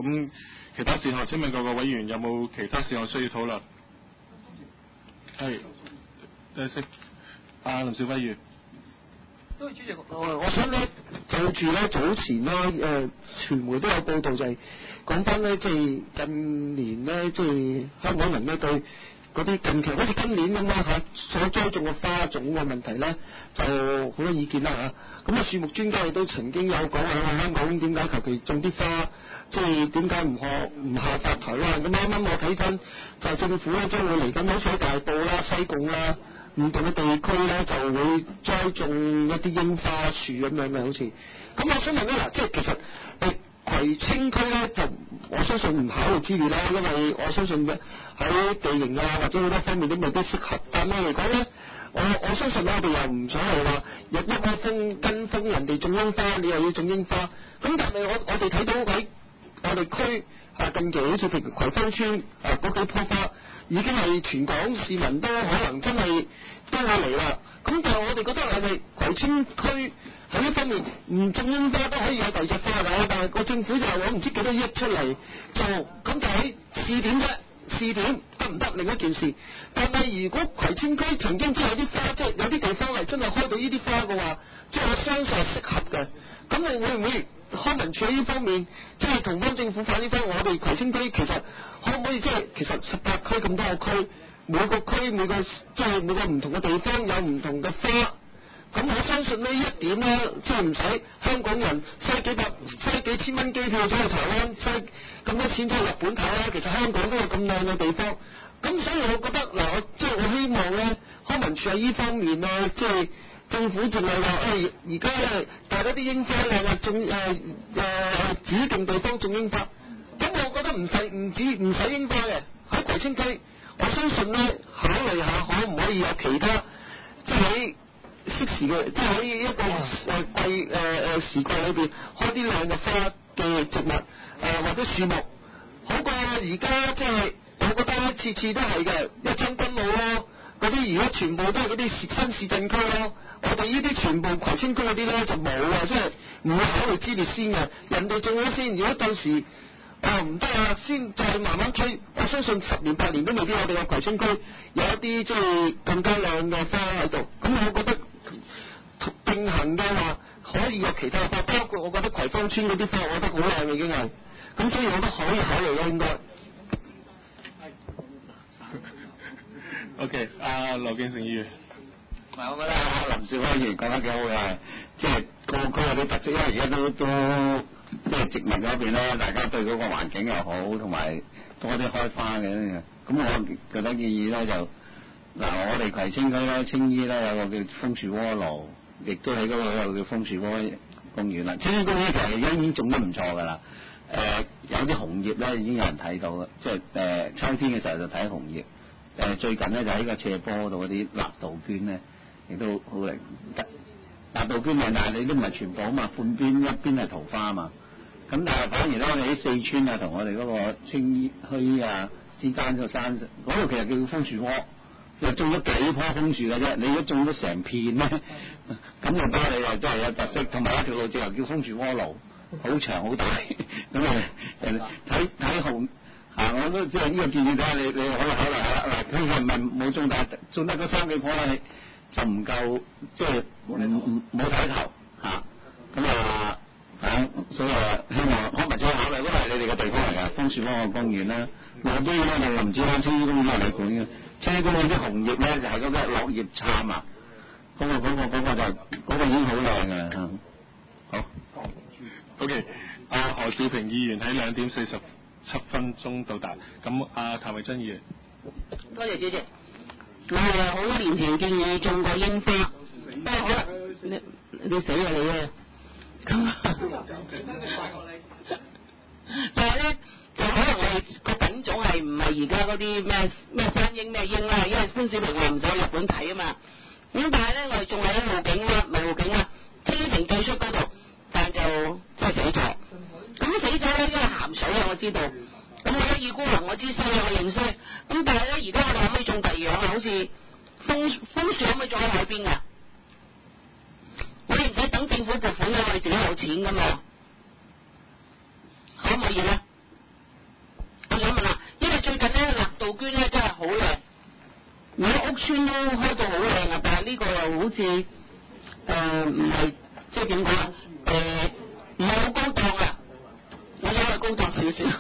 咁其他事項，請問各個委員有冇其他事項需要討論？係，先，林兆輝議員。 主席，我想咧就住咧早前咧傳媒都有報道，就係講翻咧，即係近年咧，即係香港人咧對嗰啲近期好似今年咁啦所栽種嘅花種嘅問題咧，就好多意見啦嚇。咁樹木專家亦都曾經有講下香港點解求其種啲花，即係點解唔效法台灣？咁啱啱我睇緊就政府咧將會嚟緊好似喺大埔啦、西貢啦。唔同嘅地區咧就會栽種一啲櫻花樹咁樣嘅，好似。咁我想問咧嗱，即係其實葵青區咧就我相信唔考慮之列啦，因為我相信喺地形啊或者好多方面都未必適合。但係嚟講咧，我相信我哋又唔想係話日一開風跟風人哋種櫻花，你又要種櫻花。咁但係我哋睇到喺我哋區近期好似譬如葵芳村嗰幾棵花。已經係全港市民都可能真係都會嚟啦。咁但係我哋覺得係咪葵青區喺呢方面唔種櫻花都可以有第二隻花㗎？但係個政府就話我唔知幾多億出嚟做，咁就喺試點啫，試點得唔得另一件事。但係如果葵青區曾經真係有啲花，即係有啲地方係真係開到呢啲花嘅話，即係我相信係適合嘅。咁你會唔會康文署喺呢方面即係同翻政府反映翻我哋葵青區其實可唔可以即係其實18區咁多個區，每個區每個即係每個唔同嘅地方有唔同嘅花，咁我相信呢一點咧，即係唔使香港人嘥幾千蚊機票走去台灣，嘥咁多錢走去日本睇啦。其實香港都有咁靚嘅地方，咁所以我覺得嗱，即係我希望咧康文署喺呢方面咧，即係。政府淨係話而家咧大家啲櫻花咧種指定地方種櫻花，咁我覺得唔使櫻花嘅喺葵青區，我相信咧考慮下可唔可以有其他即係喺適時嘅，即係喺一個時季裏邊開啲靚嘅花嘅植物或者樹木，好過而家即係我覺得次次都係嘅一將軍澳咯。嗰啲而家全部都係嗰啲新市鎮區咯，我哋呢啲全部葵青區嗰啲咧就冇啊，即係唔會考慮之列先嘅，人哋種咗先，如果到時唔得啊，先再慢慢推，我相信10年8年都未必我哋嘅葵青區有一啲即係更加靚嘅花喺度，咁我覺得並行嘅話可以有其他花，包括我覺得葵芳村嗰啲花，我覺得好靚已經係，咁所以我覺得可以考慮咯應該。 OK， 羅健成議員。 我覺得林兆輝議員講得幾好嘅，即係個區有啲特色，因為而家都即係殖民嗰邊咧，大家對嗰個環境又好，同埋多啲開花嘅。咁我覺得建議咧就我哋葵青區咧，青衣咧有個叫楓樹窩路，亦都喺嗰度有叫楓樹窩公園啦。青衣公園其實已經種得唔錯㗎啦。有啲紅葉咧已經有人睇到嘅，即係秋天嘅時候就睇紅葉。最近咧就喺個斜坡度嗰啲納杜鵑咧，亦都好靚。納杜鵑但係你都唔係全部啊嘛，半邊一邊係桃花啊嘛。咁但係反而咧，你喺四川啊同我哋嗰個青衣墟啊之間個山嗰度其實叫楓樹窩，就種咗幾棵楓樹嘅啫。你如果種咗成片咧，咁就得你又真係有特色，同埋一條路直頭叫楓樹窩路，好長好大。咁睇紅。我都即係呢個建議睇下你可以考慮下嗱，佢係咪冇種，但係種得嗰3幾棵咧就唔夠，即係冇睇頭所以希望康文署考慮，都係你哋嘅地方嚟㗎，楓樹窩個公園啦。我都要咧，你林子灣青衣公園係你管嘅，青衣公園啲紅葉咧就係嗰個落葉杉啊，嗰個已經好靚㗎啦。好。 OK， 何志平議員喺2點47分鐘到達，咁譚慧珍議員。 多謝主席。我係好多年前建議種過櫻花，不過可能你死啊你啊！但係咧就可能我哋個品種係唔係而家嗰啲咩山櫻咩櫻啦，因為潘小平話唔使日本睇啊嘛。咁但係咧我哋仲係喺湖景啦，唔係湖景啦，青衣亭對出嗰度，但就真係死咗。咁死咗咧，因為鹹水啊，我知道。咁我一意孤行，我知衰我認衰。咁但係咧，而家我哋可唔可以種第二樣啊？好似楓樹可唔可以種喺海邊㗎？我哋唔使等政府撥款嘅，我哋自己有錢㗎嘛。可唔可以咧？ 杜鵑咧真係好靚，而家屋村都開到好靚啊，但係呢個又好似唔係即係點講啊？唔係好高檔啊，我想係高檔少少。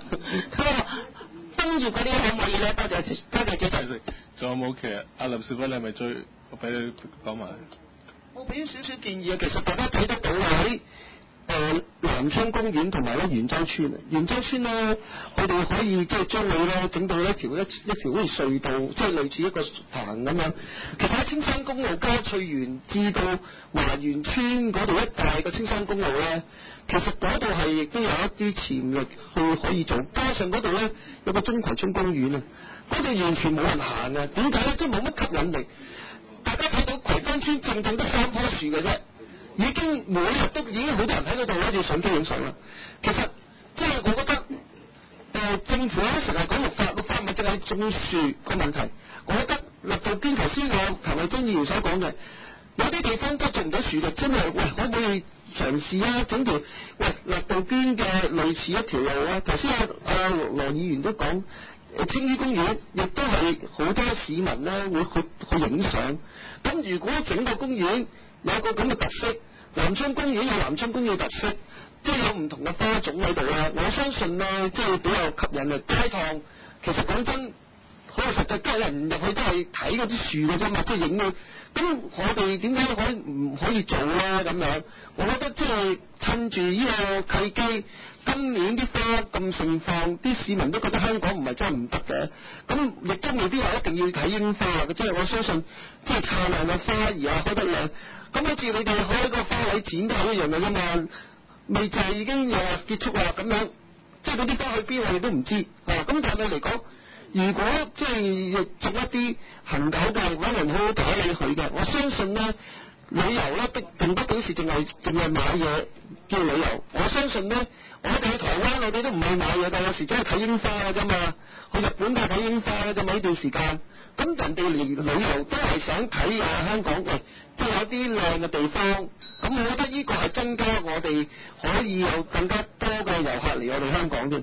跟住嗰啲可唔可以咧？多謝主席。 仲有冇其實阿林少輝，你係咪追？我俾你講埋。 我俾少少建議啊，其實大家睇得到喺南昌公園同埋咧元洲村啊，元洲村咧，我哋可以即係將佢咧整到一條好似隧道，即係類似一個棚咁樣。其實喺青山公路嘉翠園至到華園村嗰度一帶嘅青山公路咧，其實嗰度係亦都有一啲潛力去可以做，加上嗰度咧有個中葵涌公園啊，嗰度完全冇人行啊，點解咧？即係冇乜吸引力。大家睇到葵芳村正得3棵樹嘅啫。已經每日都已經好多人喺嗰度攞住相機影相啦。其實即係我覺得政府咧成日講綠化唔係淨係種樹個問題。我覺得立杜鵑頭先我譚慧珍議員所講嘅，有啲地方都種唔到樹嘅，真係喂可唔可以嘗試啊？整條立杜鵑嘅類似一條路啊。頭先阿羅議員都講青衣公園亦都係好多市民咧會去影相。咁如果整個公園有個咁嘅特色，南昌公園有南昌公園嘅特色，即係有唔同嘅花種喺度啦。我相信咧，即係比較吸引嘅街坊。其實講真，好實際，家人入去都係睇嗰啲樹嘅啫嘛，即係影佢。咁我哋點解唔可以做咧？咁樣，我覺得即係趁住呢個契機，今年啲花咁盛放，啲市民都覺得香港唔係真係唔得嘅。咁亦都未必話一定要睇櫻花嘅，即係我相信，即係燦爛嘅花兒啊，開得靚。咁好似你哋開個花卉展都係一樣嘅啫嘛，未就係已經又話結束啦咁樣，即係嗰啲花去邊我哋都唔知啊。咁但係嚟講，如果即係做一啲恒久嘅，揾人好好打理佢嘅，我相信咧旅遊咧並不表示淨係買嘢叫旅遊。我相信咧，我哋去台灣我哋都唔係買嘢，但有時真係睇櫻花嘅啫嘛。去日本都係睇櫻花嘅啫嘛，呢段時間。咁人哋嚟旅遊都係想睇下香港嘅，即係有啲靚嘅地方。咁我覺得呢個係增加我哋可以有更加多嘅遊客嚟我哋香港添。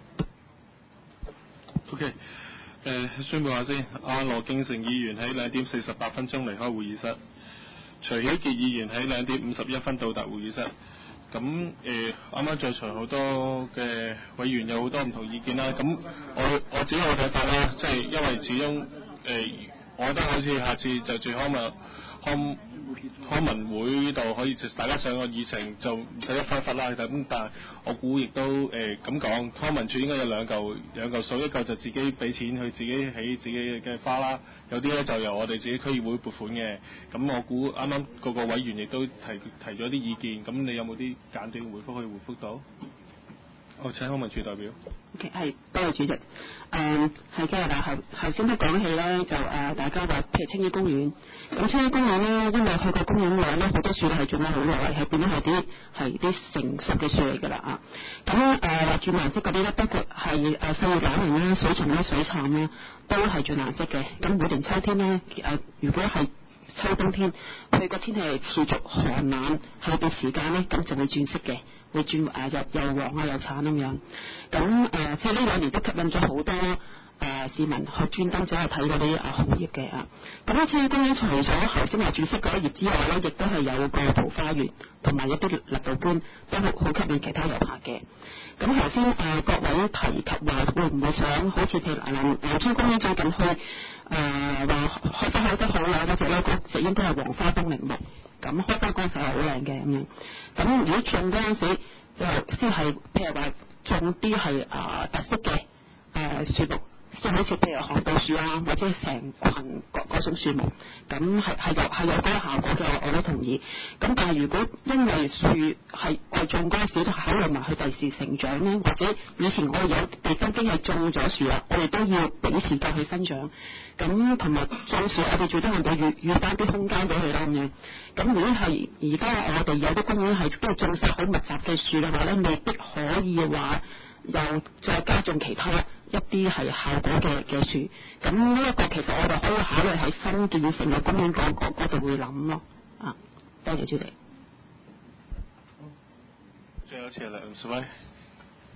OK，宣佈下先，阿羅敬成議員喺2點48分鐘離開會議室，徐曉傑議員喺2點51分到達會議室。咁啱啱在場好多嘅委員有好多唔同意見啦。咁我自己有睇法啦，即係因為始終我覺得好似下次就住康文會度可以大家上個議程就唔使一忽啦。咁但係我估亦都咁講，康文署應該有兩嚿數，一嚿就自己俾錢去自己起自己嘅花啦，有啲咧就由我哋自己區議會撥款嘅。咁我估啱啱個委員亦都提咗啲意見，咁你有冇啲簡短回覆可以回覆到？我請康文署代表。 OK， 係多謝主席。係嘅，嗱頭先都講起咧，就大家話譬如青衣公園，咁青衣公園咧，因為去個公園內咧好多樹係種咗好耐，係變咗係啲成熟嘅樹嚟㗎啦啊。咁話轉顏色嗰啲咧，包括係細葉欖仁啦、水松啦、水杉啦，都係轉顏色嘅。咁每年秋天咧，如果係秋冬天，佢個天氣係持續寒冷下嘅時間咧，咁就會轉色嘅。會轉又黃啊又橙咁樣，咁即係呢2年都吸引咗好多市民去專登走去睇嗰啲紅葉嘅啊。咁咧青衣公園除咗頭先話轉色嗰一葉之外咧，亦都係有個桃花園同埋一啲立杜鵑，都好吸引其他遊客嘅。咁頭先各位提及話會唔會想好似譬如南昌公園最近去話開花開得好靚嗰隻咧，嗰隻應該係黃花風鈴木。咁開花嗰陣時係好靚嘅咁樣，咁如果種嗰陣時就先係譬如話種啲係特色嘅樹木，即係好似譬如航道樹啊，或者成群嗰種樹木，咁係有嗰個效果嘅，我都同意。咁但係如果因為樹係種嗰陣時都考慮埋佢第時成長咧，或者以前我哋有地方已經係種咗樹啦，我哋都要俾時間去生長。咁同埋種樹，我哋最多能夠預翻啲空間俾佢啦咁樣。咁如果係而家我哋有啲公園係都係種曬好密集嘅樹嘅話咧，未必可以話又再加種其他一啲係效果嘅樹。咁呢一個其實我哋可以考慮喺新建成嘅公園嗰度會諗咯。啊，多謝主席。 最後一次係梁兆輝。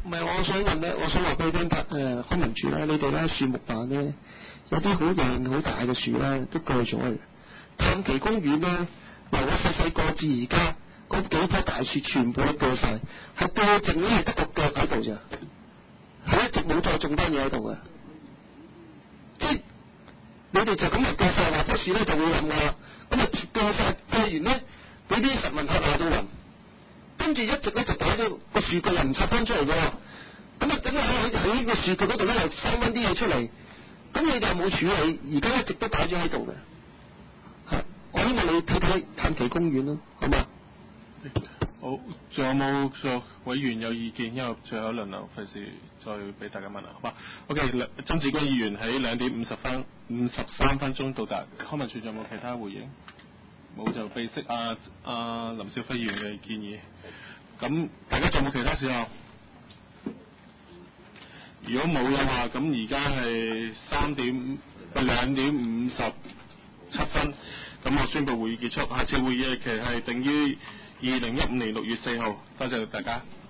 唔係，我想問咧，我想話俾你聽，康文署咧，你哋咧樹木辦咧，有啲好靚好大嘅樹咧，都鋸咗嘅。探奇公園咧，由我細個至而家，嗰幾棵大樹全部都鋸晒，係鋸剩咧係得個腳喺度咋，係一直冇再種翻嘢喺度嘅。即係你哋就咁嚟鋸晒，話棵樹咧就會冧噶啦。咁啊鋸完咧，俾啲實民客鬧到暈，跟住一直咧就搞咗個樹腳又唔插翻出嚟嘅喎。咁啊，等喺個樹腳嗰度咧又生翻啲嘢出嚟，咁你哋又冇處理，而家一直都擺咗喺度嘅。係，我希望你睇睇探奇公園咯，好嘛？ 好，仲有冇委員有意見？因為最後一輪流，費事再俾大家問啦，好嘛 ？OK， 曾志軍議員喺2點53分鐘到達，康文署仲有冇其他回應？冇就備悉林少輝議員嘅建議。咁大家仲有冇其他事項？如果冇嘅話，咁而家係2點57分，咁我宣布會議結束。下次會議日期係定於2015年6月4號。多謝大家。